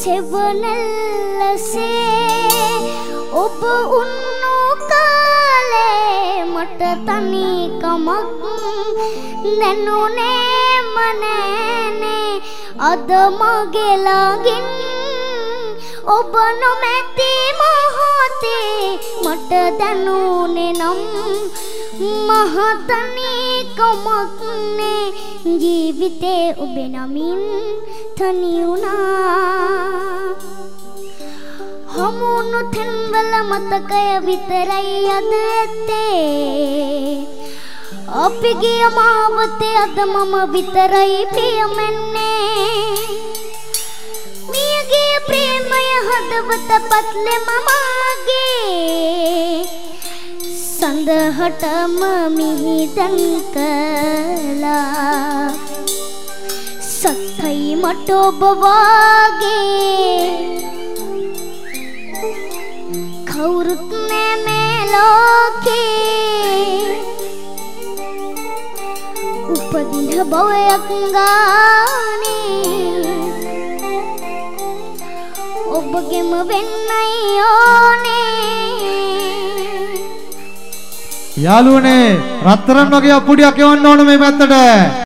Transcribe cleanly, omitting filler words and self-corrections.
සෙවනල්ලසේ ඔබ උන්නු කාලේ මට තනිකමක් නැනුනේ මනෑනේ අද මගේ ළඟින් ඔබ නොමැති මොහොතේ මට දැනුනේ නම් මහ තනිකමක් නේ ජීවිතේ ඔබ නමින් තනි වුණා හමුණු තෙන්වල මතකය විතරයි අද ඇත්තේ අපි ගිය මාවතේ අද මම විතරයි පියමන්නේ මියගේ ප්‍රේමය හදවත පත්ලේ මමගේ සඳහටම මිහිදන් කළා සත්‍යයි මට ඔබ වාගේ කවුරුත් නෑ මේ ලෝකේ උපදින භවයක් ගානේ ඔබගෙම වෙන්නයි ඕනේ යාළුවනේ රත්තරන් වගේ අප්පුඩියක් එවන්න ඕන මේ පැත්තට